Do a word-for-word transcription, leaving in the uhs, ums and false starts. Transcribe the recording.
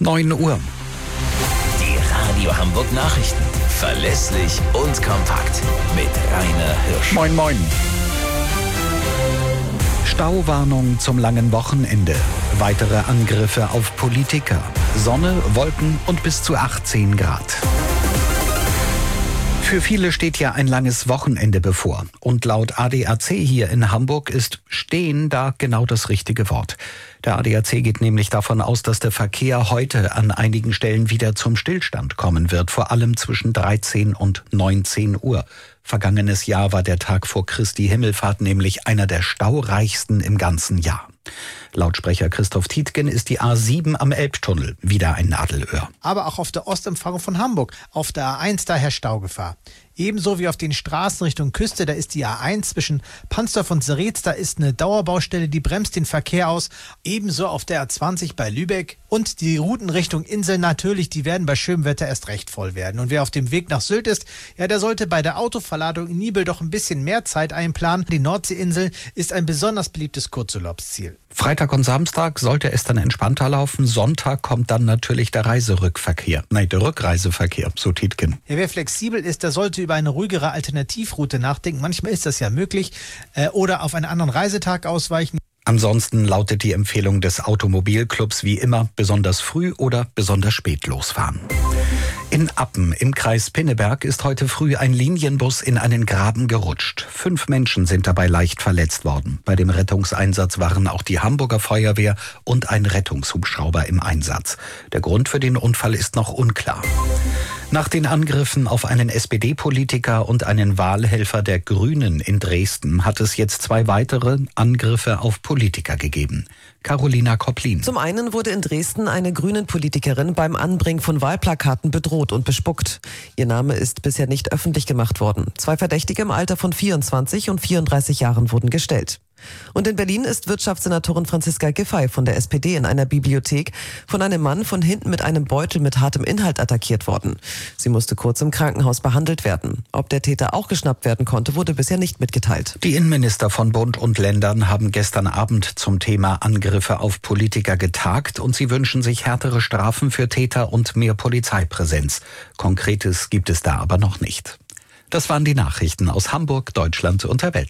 neun Uhr. Die Radio Hamburg Nachrichten. Verlässlich und kompakt. Mit Rainer Hirsch. Moin, moin. Stauwarnung zum langen Wochenende. Weitere Angriffe auf Politiker. Sonne, Wolken und bis zu achtzehn Grad. Für viele steht ja ein langes Wochenende bevor. Und laut A D A C hier in Hamburg ist stehen da genau das richtige Wort. Der A D A C geht nämlich davon aus, dass der Verkehr heute an einigen Stellen wieder zum Stillstand kommen wird. Vor allem zwischen dreizehn und neunzehn Uhr. Vergangenes Jahr war der Tag vor Christi Himmelfahrt nämlich einer der staureichsten im ganzen Jahr. Lautsprecher Christoph Tietgen ist die A sieben am Elbtunnel wieder ein Nadelöhr. Aber auch auf der Ostumfahrung von Hamburg, auf der A eins daher Staugefahr. Ebenso wie auf den Straßen Richtung Küste, da ist die A eins zwischen Pansdorf und Seretz, da ist eine Dauerbaustelle, die bremst den Verkehr aus. Ebenso auf der A zwanzig bei Lübeck. Und die Routen Richtung Insel natürlich, die werden bei schönem Wetter erst recht voll werden. Und wer auf dem Weg nach Sylt ist, ja, der sollte bei der Autoverladung in Nibel doch ein bisschen mehr Zeit einplanen. Die Nordseeinsel ist ein besonders beliebtes Kurzurlaubsziel. Freitag und Samstag sollte es dann entspannter laufen. Sonntag kommt dann natürlich der Reiserückverkehr. Nein, der Rückreiseverkehr, so Tietgen. Ja, wer flexibel ist, der sollte über eine ruhigere Alternativroute nachdenken. Manchmal ist das ja möglich. Äh, oder auf einen anderen Reisetag ausweichen. Ansonsten lautet die Empfehlung des Automobilclubs wie immer besonders früh oder besonders spät losfahren. In Appen im Kreis Pinneberg ist heute früh ein Linienbus in einen Graben gerutscht. Fünf Menschen sind dabei leicht verletzt worden. Bei dem Rettungseinsatz waren auch die Hamburger Feuerwehr und ein Rettungshubschrauber im Einsatz. Der Grund für den Unfall ist noch unklar. Nach den Angriffen auf einen S P D-Politiker und einen Wahlhelfer der Grünen in Dresden hat es jetzt zwei weitere Angriffe auf Politiker gegeben. Carolina Kopplin. Zum einen wurde in Dresden eine Grünen-Politikerin beim Anbringen von Wahlplakaten bedroht und bespuckt. Ihr Name ist bisher nicht öffentlich gemacht worden. Zwei Verdächtige im Alter von vierundzwanzig und vierunddreißig Jahren wurden gestellt. Und in Berlin ist Wirtschaftssenatorin Franziska Giffey von der S P D in einer Bibliothek von einem Mann von hinten mit einem Beutel mit hartem Inhalt attackiert worden. Sie musste kurz im Krankenhaus behandelt werden. Ob der Täter auch geschnappt werden konnte, wurde bisher nicht mitgeteilt. Die Innenminister von Bund und Ländern haben gestern Abend zum Thema Angriffe auf Politiker getagt und sie wünschen sich härtere Strafen für Täter und mehr Polizeipräsenz. Konkretes gibt es da aber noch nicht. Das waren die Nachrichten aus Hamburg, Deutschland und der Welt.